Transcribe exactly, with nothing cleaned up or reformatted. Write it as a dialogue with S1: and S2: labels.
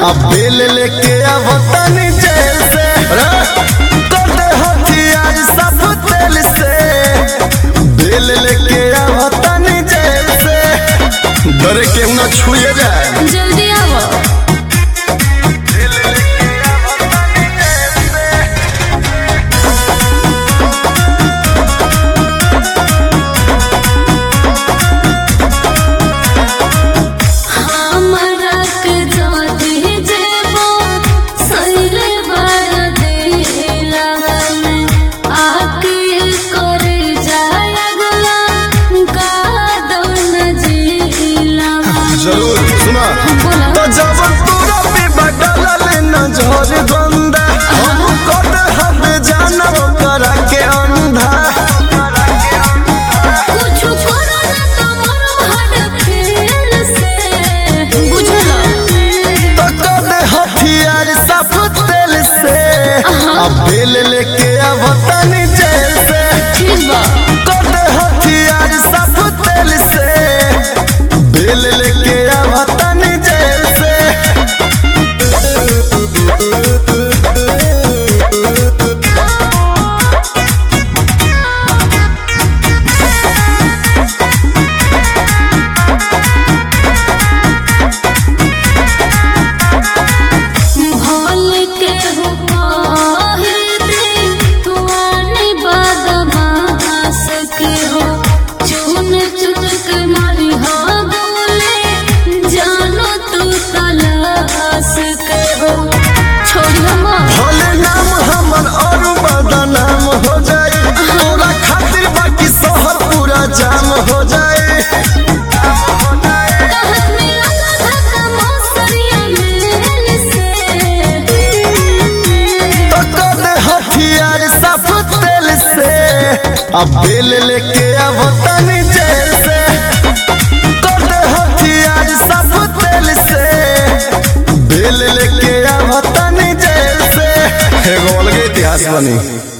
S1: अब बेल लेके अब तनी जेल से करते हथियार सब तेल से बेल लेके अब तनी जेल से डरे केहू ना छुए जाए
S2: जल्दी आओ
S1: जरूर सुना तो जब तोरा पे बदला लेना झोर गंदा हम कद हम जाना करा के अंधा
S2: कुछ करो ना तो मरो हट फेल से बुझला
S1: तो कद हथियार सब तेल से अब बेल लेके अब तनी जेल से
S2: ठीक बा
S1: कद हथियार सब तेल से बेल लेके अब तनी जेल से भले नाम हमर और बदनाम हो जाए तोरा खातिर बाकी शहर पूरा जाम हो जाए तो कद हथियार सब तेल से अब बेल लेके अब तनी जेल से कद हथियार सब तेल से बेल लेके अब तनी जेल से एगो अलग इतिहास बनी।